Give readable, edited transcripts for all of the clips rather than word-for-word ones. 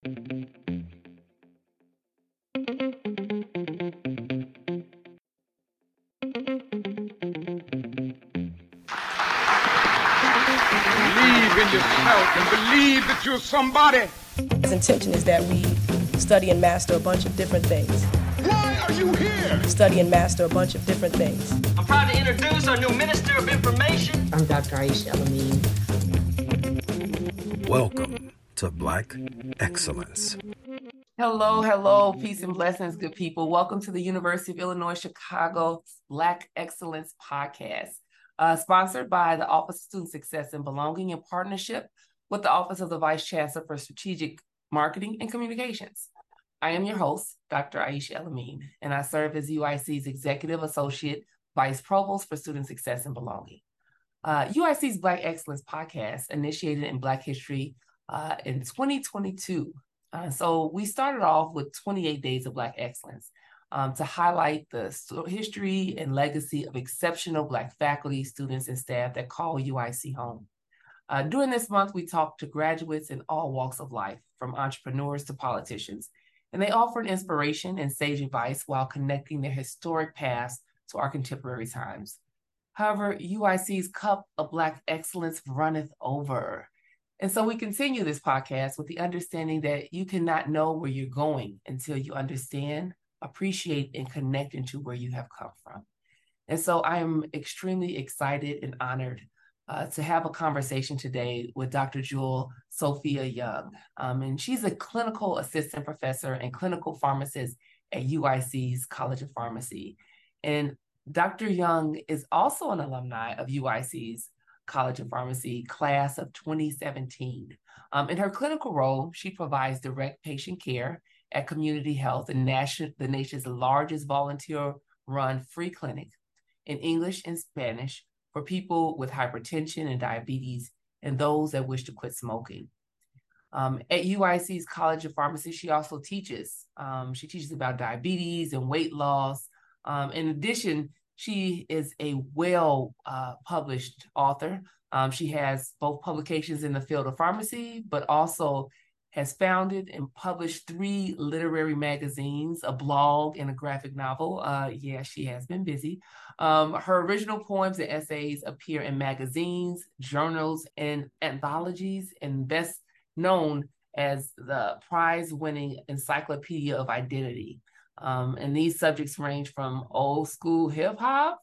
Believe in yourself and believe that you're somebody. His intention is that we study and master a bunch of different things. Why are you here? Study and master a bunch of different things. I'm proud to introduce our new Minister of Information. I'm Dr. Aisha Elamine. Welcome to Black Excellence. Hello, peace and blessings, good people. Welcome to the University of Illinois Chicago Black Excellence Podcast, sponsored by the Office of Student Success and Belonging in partnership with the Office of the Vice Chancellor for Strategic Marketing and Communications. I am your host, Dr. Aisha Elamine, and I serve as UIC's Executive Associate Vice Provost for Student Success and Belonging. UIC's Black Excellence Podcast initiated in Black History in 2022. So we started off with 28 Days of Black Excellence to highlight the history and legacy of exceptional Black faculty, students, and staff that call UIC home. During this month, we talked to graduates in all walks of life, from entrepreneurs to politicians, and they offered inspiration and sage advice while connecting their historic past to our contemporary times. However, UIC's cup of Black excellence runneth over. And so we continue this podcast with the understanding that you cannot know where you're going until you understand, appreciate, and connect into where you have come from. And so I am extremely excited and honored to have a conversation today with Dr. Jewel Sophia Young. And she's a clinical assistant professor and clinical pharmacist at UIC's College of Pharmacy. And Dr. Young is also an alumni of UIC's College of Pharmacy class of 2017. In her clinical role, she provides direct patient care at Community Health, the nation's largest volunteer-run free clinic in English and Spanish for people with hypertension and diabetes and those that wish to quit smoking. At UIC's College of Pharmacy, she also teaches. She teaches about diabetes and weight loss. In addition, she is a well-published author. She has both publications in the field of pharmacy, but also has founded and published 3 literary magazines, a blog, and a graphic novel. She has been busy. Her original poems and essays appear in magazines, journals, and anthologies, and best known as the prize-winning Encyclopedia of Identity. And these subjects range from old school hip hop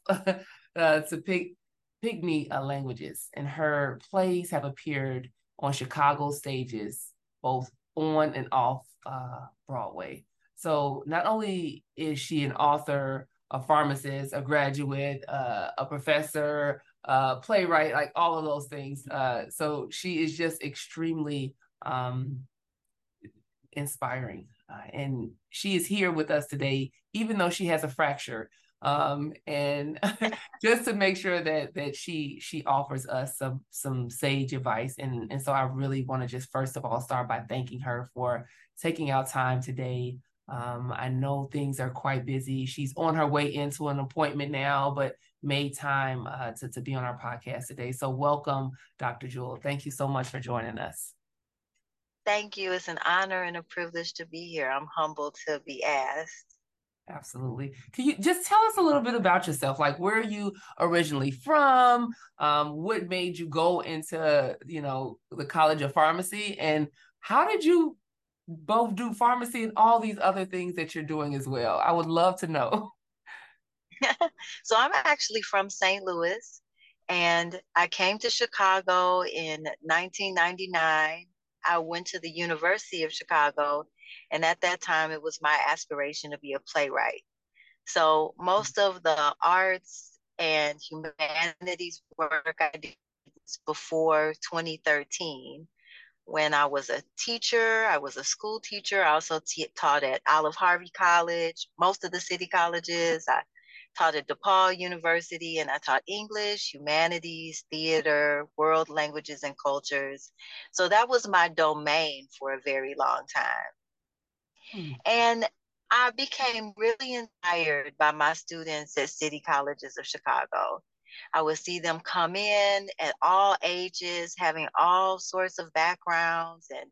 to pygmy languages. And her plays have appeared on Chicago stages, both on and off Broadway. So not only is she an author, a pharmacist, a graduate, a professor, playwright, like all of those things. So she is just extremely inspiring. And she is here with us today, even though she has a fracture, and just to make sure that she offers us some sage advice. And so I really want to just first of all start by thanking her for taking out time today. I know things are quite busy. She's on her way into an appointment now, but made time to be on our podcast today. So welcome, Dr. Jewel. Thank you so much for joining us. Thank you. It's an honor and a privilege to be here. I'm humbled to be asked. Absolutely. Can you just tell us a little bit about yourself? Like, where are you originally from? What made you go into, the College of Pharmacy? And how did you both do pharmacy and all these other things that you're doing as well? I would love to know. So I'm actually from St. Louis, and I came to Chicago in 1999. I went to the University of Chicago, and at that time, it was my aspiration to be a playwright. So most of the arts and humanities work I did before 2013. When I was a teacher, I was a school teacher. I also taught at Olive Harvey College, most of the city colleges. I taught at DePaul University, and I taught English, humanities, theater, world languages and cultures. So that was my domain for a very long time. And I became really inspired by my students at city colleges of Chicago. I would see them come in at all ages, having all sorts of backgrounds, and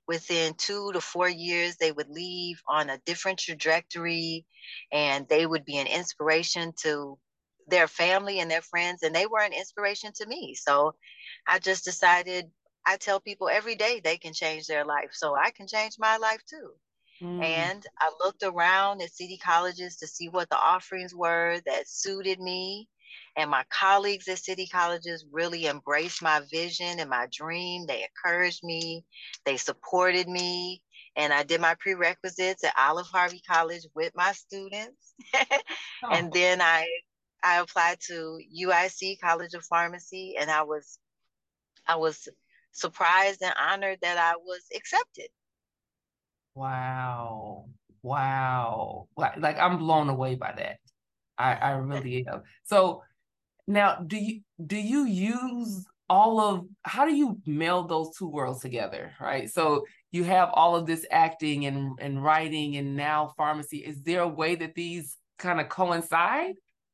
within 2 to 4 years, they would leave on a different trajectory, and they would be an inspiration to their family and their friends, and they were an inspiration to me. So I just decided, I tell people every day they can change their life, so I can change my life too. And I looked around at city colleges to see what the offerings were that suited me. And my colleagues at city colleges really embraced my vision and my dream. They encouraged me, they supported me. And I did my prerequisites at Olive Harvey College with my students. And then I applied to UIC College of Pharmacy, and I was surprised and honored that I was accepted. Wow. Wow. Like I'm blown away by that. I really am. So now do you use how do you meld those two worlds together, right? So you have all of this acting and writing and now pharmacy. Is there a way that these kind of coincide?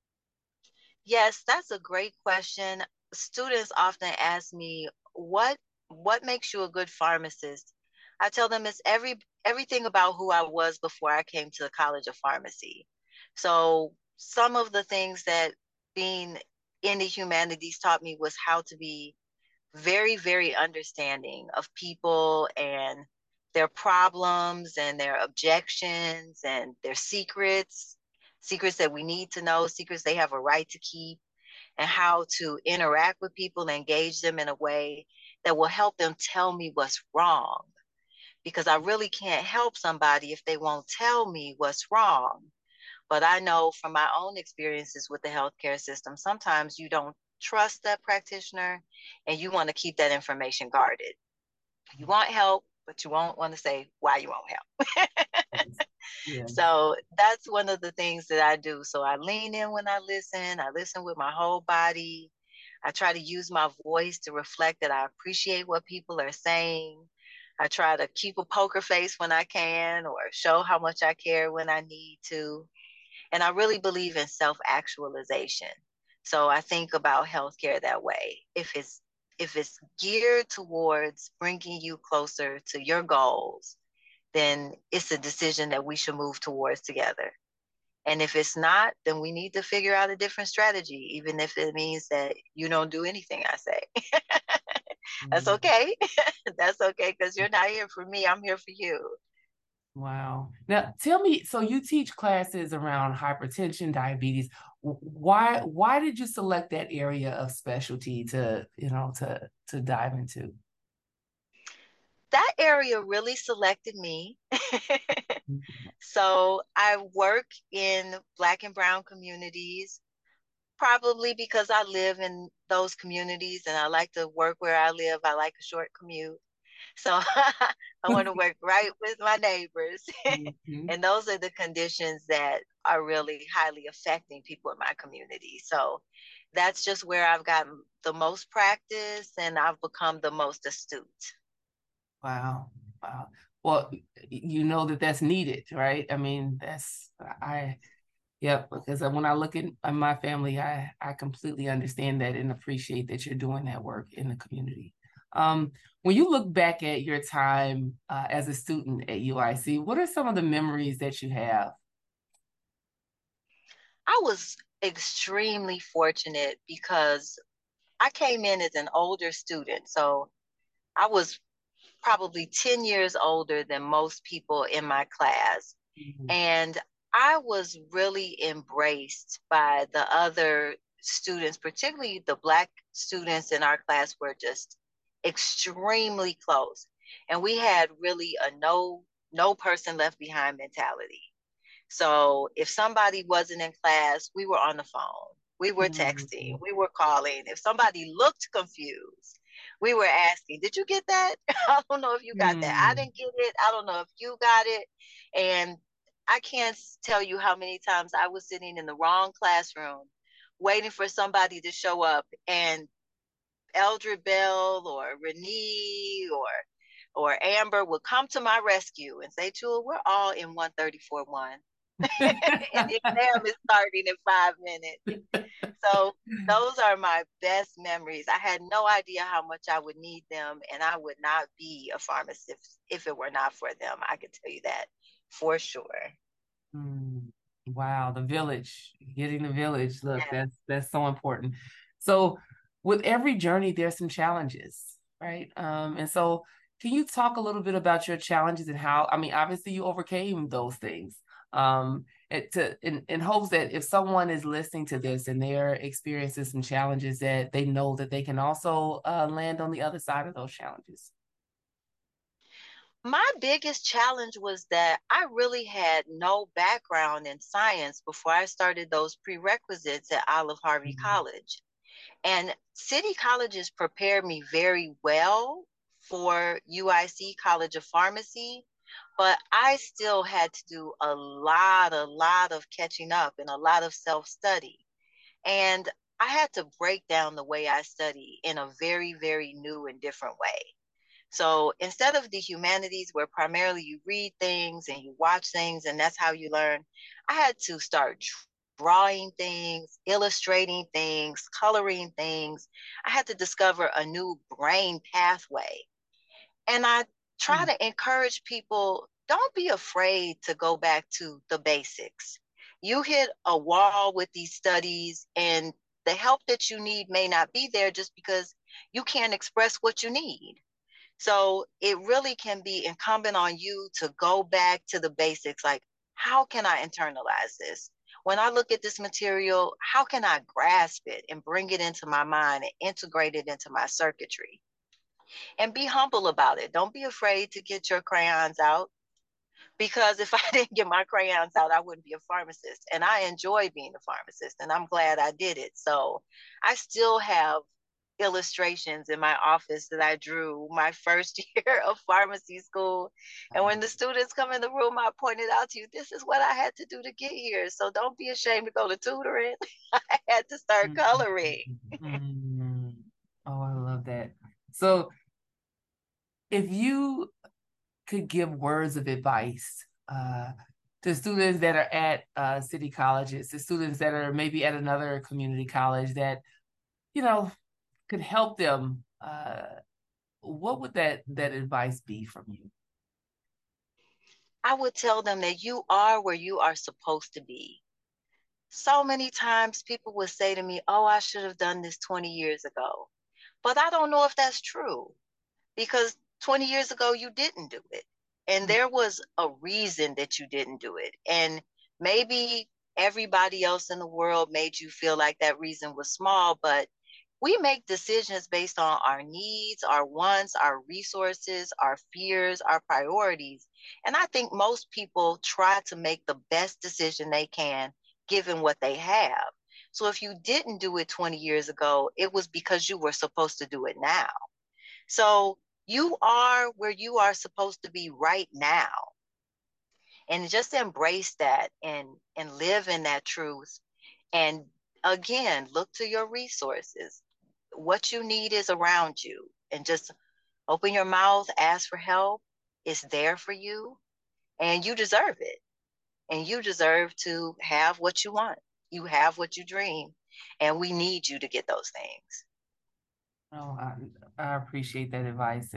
Yes, that's a great question. Students often ask me, what makes you a good pharmacist? I tell them it's everything about who I was before I came to the College of Pharmacy. So some of the things that being in the humanities taught me was how to be very, very understanding of people and their problems and their objections and their secrets that we need to know, secrets they have a right to keep, and how to interact with people and engage them in a way that will help them tell me what's wrong. Because I really can't help somebody if they won't tell me what's wrong. But I know from my own experiences with the healthcare system, sometimes you don't trust that practitioner and you want to keep that information guarded. You want help, but you won't want to say why you won't help. Yeah. So that's one of the things that I do. So I lean in when I listen with my whole body. I try to use my voice to reflect that I appreciate what people are saying. I try to keep a poker face when I can, or show how much I care when I need to. And I really believe in self-actualization. So I think about healthcare that way. If it's geared towards bringing you closer to your goals, then it's a decision that we should move towards together. And if it's not, then we need to figure out a different strategy, even if it means that you don't do anything I say. That's okay. That's okay, because you're not here for me. I'm here for you. Wow. Now tell me, so you teach classes around hypertension, diabetes. Why did you select that area of specialty to dive into? That area really selected me. So I work in Black and Brown communities, probably because I live in those communities and I like to work where I live. I like a short commute. So I want to work right with my neighbors. Mhm. And those are the conditions that are really highly affecting people in my community. So that's just where I've gotten the most practice and I've become the most astute. Wow. Wow. Well, you know that's needed, right? I mean, yep, because when I look at my family, I completely understand that and appreciate that you're doing that work in the community. When you look back at your time as a student at UIC, what are some of the memories that you have? I was extremely fortunate because I came in as an older student. So I was probably 10 years older than most people in my class. Mhm. And I was really embraced by the other students, particularly the Black students in our class were just extremely close. And we had really a no person left behind mentality. So if somebody wasn't in class, we were on the phone, we were texting, Mhm. we were calling. If somebody looked confused, we were asking, did you get that? I don't know if you got that. I Mhm. didn't get it. I don't know if you got it. And I can't tell you how many times I was sitting in the wrong classroom waiting for somebody to show up, and Eldred Bell or Renee or Amber would come to my rescue and say, Jewel, we're all in 134-1. and the exam is starting in 5 minutes. So those are my best memories. I had no idea how much I would need them, and I would not be a pharmacist if it were not for them. I can tell you that for sure. Wow, the village, getting the village. Look, Yeah. that's so important. So with every journey, there's some challenges, right? And so can you talk a little bit about your challenges and how, I mean, obviously you overcame those things. In hopes that if someone is listening to this and they're experiencing some challenges, that they know that they can also land on the other side of those challenges. My biggest challenge was that I really had no background in science before I started those prerequisites at Olive Harvey College. And city colleges prepared me very well for UIC College of Pharmacy, but I still had to do a lot of catching up and a lot of self-study. And I had to break down the way I study in a very, very new and different way. So instead of the humanities, where primarily you read things and you watch things and that's how you learn, I had to start drawing things, illustrating things, coloring things. I had to discover a new brain pathway. And I try to encourage people, don't be afraid to go back to the basics. You hit a wall with these studies, and the help that you need may not be there just because you can't express what you need. So it really can be incumbent on you to go back to the basics. Like, how can I internalize this? When I look at this material, how can I grasp it and bring it into my mind and integrate it into my circuitry? And be humble about it. Don't be afraid to get your crayons out, because if I didn't get my crayons out, I wouldn't be a pharmacist. And I enjoy being a pharmacist, and I'm glad I did it. So I still have illustrations in my office that I drew my first year of pharmacy school. And when the students come in the room, I pointed out to you, this is what I had to do to get here. So don't be ashamed to go to tutoring. I had to start coloring. Oh, I love that. So if you could give words of advice to students that are at city colleges, to students that are maybe at another community college that, could help them, what would that advice be from you? I would tell them that you are where you are supposed to be. So many times people would say to me, oh, I should have done this 20 years ago. But I don't know if that's true, because 20 years ago, you didn't do it. And there was a reason that you didn't do it. And maybe everybody else in the world made you feel like that reason was small, but we make decisions based on our needs, our wants, our resources, our fears, our priorities. And I think most people try to make the best decision they can given what they have. So if you didn't do it 20 years ago, it was because you were supposed to do it now. So you are where you are supposed to be right now. And just embrace that and live in that truth. And again, look to your resources. What you need is around you, and just open your mouth, ask for help. It's there for you, and you deserve it. And you deserve to have what you want. You have what you dream, and we need you to get those things. Oh, I appreciate that advice, and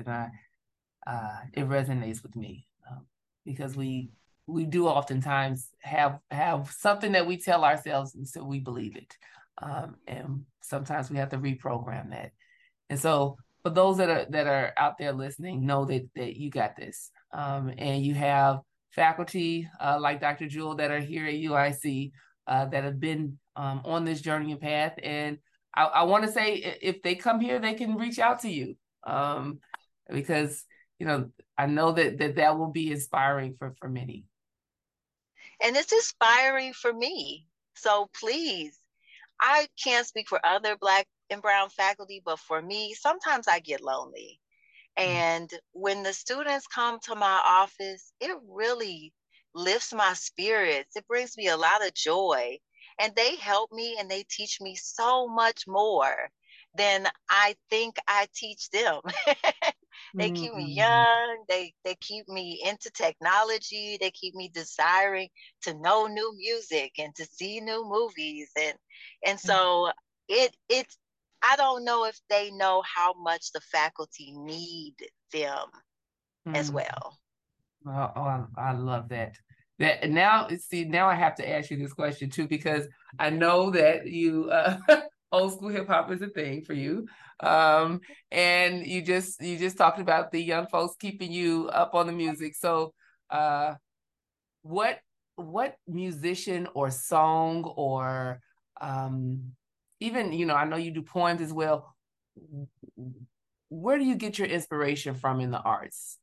it resonates with me, because we do oftentimes have something that we tell ourselves, and so we believe it, and sometimes we have to reprogram that. And so, for those that are out there listening, know that you got this, and you have faculty like Dr. Jewel that are here at UIC that have been on this journey and path. And I want to say, if they come here, they can reach out to you, because I know that will be inspiring for many. And it's inspiring for me. So please, I can't speak for other Black and Brown faculty, but for me, sometimes I get lonely. And when the students come to my office, it really lifts my spirits. It brings me a lot of joy. And they help me and they teach me so much more than I think I teach them. They keep me Mm-hmm. young. They keep me into technology. They keep me desiring to know new music and to see new movies. And so it's I don't know if they know how much the faculty need them as Mm. well. I love that. That now, see, now I have to ask you this question too, because I know that you old school hip hop is a thing for you. Um, and you just talked about the young folks keeping you up on the music. So uh what what musician or song or even, I know you do poems as well. Where do you get your inspiration from in the arts?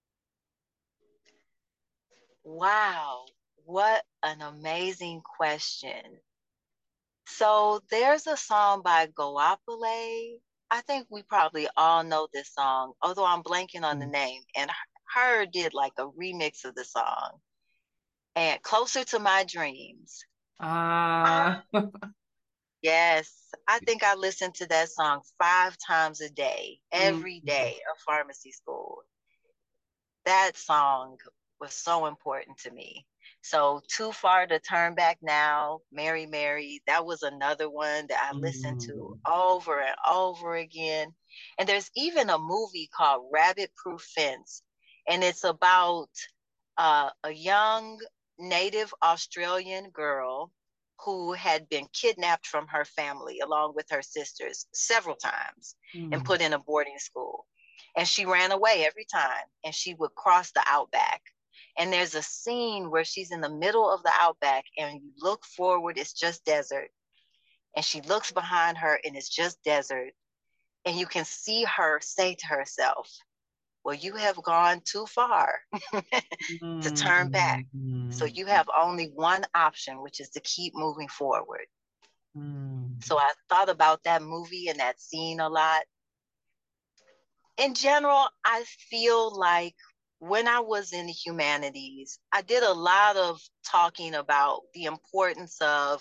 Wow, what an amazing question. So there's a song by Goapele. I think we probably all know this song, although I'm blanking on the name. And her did like a remix of the song. And Closer to My Dreams. Ah, Yes, I think I listened to that song 5 times a day, every mm, day of pharmacy school. That song was so important to me. So Too Far to Turn Back Now, Mary Mary, that was another one that I listened to mm, over and over again. And there's even a movie called Rabbit Proof Fence, and it's about a young native Australian girl who had been kidnapped from her family along with her sisters several times and mm, put in a boarding school. And she ran away every time, and she would cross the outback. And there's a scene where she's in the middle of the outback, and you look forward, it's just desert. And she looks behind her, and it's just desert. And you can see her say to herself, well, you have gone too far to turn back. So mm, you have only one option, which is to keep moving forward. mm, So I thought about that movie and that scene a lot. In general, I feel like when I was in the humanities, I did a lot of talking about the importance of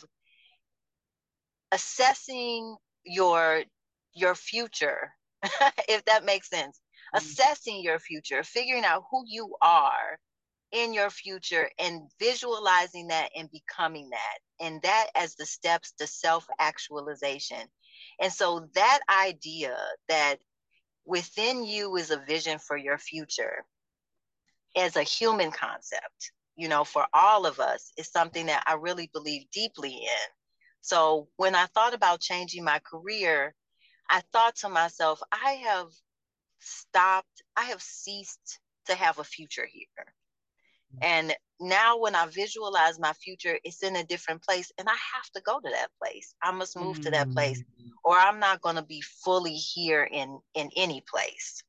assessing your your future, if that makes sense. mm, Assessing your future, figuring out who you are in your future and visualizing that and becoming that. And that as the steps to self-actualization. And so that idea that within you is a vision for your future as a human concept, for all of us is something that I really believe deeply in. So when I thought about changing my career, I thought to myself, I have ceased to have a future here. And now when I visualize my future, it's in a different place and I have to go to that place. I must move to that place mm, or I'm not going to be fully here in any place.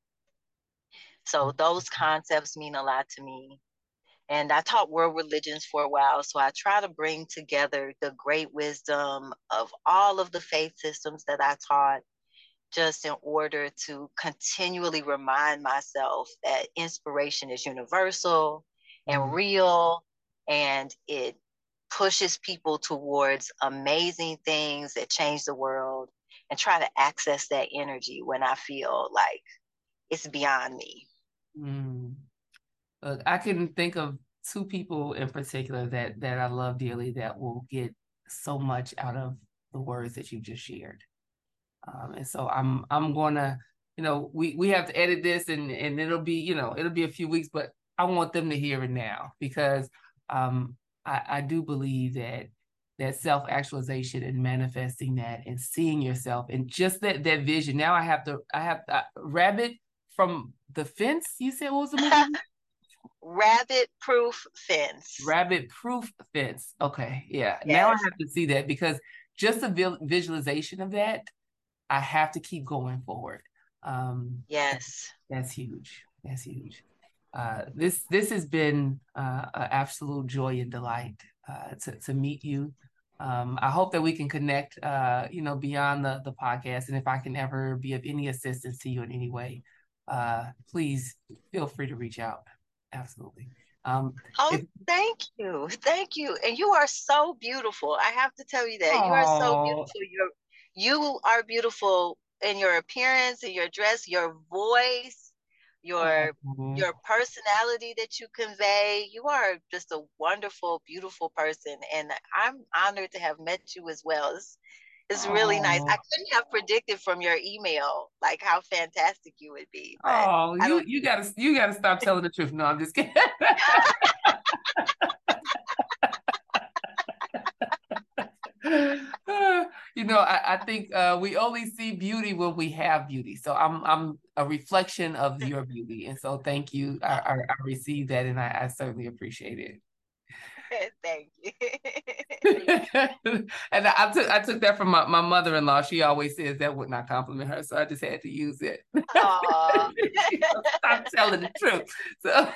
So those concepts mean a lot to me. And I taught world religions for a while. So I try to bring together the great wisdom of all of the faith systems that I taught, just in order to continually remind myself that inspiration is universal and mm. real, and it pushes people towards amazing things that change the world, and try to access that energy when I feel like it's beyond me. Mm. Look, I can think of two people in particular that I love dearly that will get so much out of the words that you just shared. And so I'm gonna, we have to edit this and it'll be a few weeks, but I want them to hear it now because um I do believe that self-actualization and manifesting that and seeing yourself and just that vision. Now I have Rabbit from the Fence. You said what was the movie? Rabbit proof fence. Rabbit Proof Fence. Okay, yeah. Now I Yes. have to see that because just the visualization of that I have to keep going forward. That, Yes. that's huge. That's huge. This has been an absolute joy and delight to meet you. I hope that we can connect, beyond the podcast. And if I can ever be of any assistance to you in any way, please feel free to reach out. Absolutely. Oh, If, thank you. Thank you. And you are so beautiful. I have to tell you that. You are so oh, beautiful. You are beautiful in your appearance, in your dress, your voice. your personality that you convey. You are just a wonderful, beautiful person, and I'm honored to have met you as well. It's really nice. I couldn't have predicted from your email like how fantastic you would be. But you gotta stop telling the truth. No, I'm just kidding. I think we only see beauty when we have beauty. So I'm a reflection of your beauty, and so thank you. I received that, and I certainly appreciate it. Thank you. And I took that from my mother-in-law. She always says that would not compliment her, so I just had to use it. Stop telling the truth. So.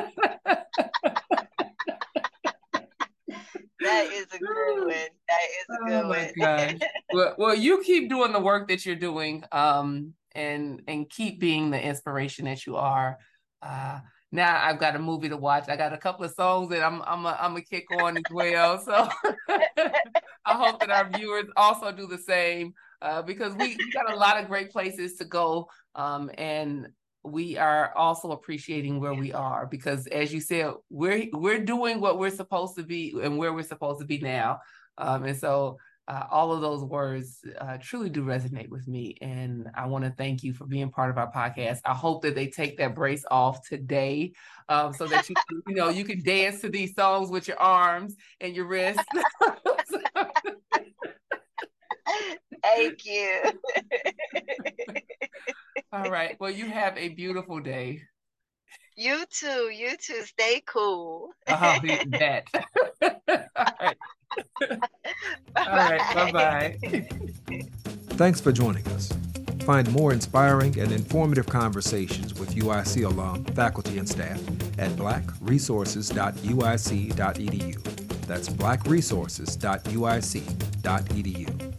That is a good one. That is a good one. Gosh. Well, you keep doing the work that you're doing, and keep being the inspiration that you are. Now I've got a movie to watch. I got a couple of songs that I'm a kick on as well. So I hope that our viewers also do the same, because we got a lot of great places to go, and we are also appreciating where we are, because as you said, we're doing what we're supposed to be and where we're supposed to be now. And so all of those words truly do resonate with me. And I want to thank you for being part of our podcast. I hope that they take that brace off today, so that you can dance to these songs with your arms and your wrists. Thank you. All right. Well, you have a beautiful day. You too. Stay cool. That. All right. All right. Bye-bye. Thanks for joining us. Find more inspiring and informative conversations with UIC alum, faculty, and staff at blackresources.uic.edu. That's blackresources.uic.edu.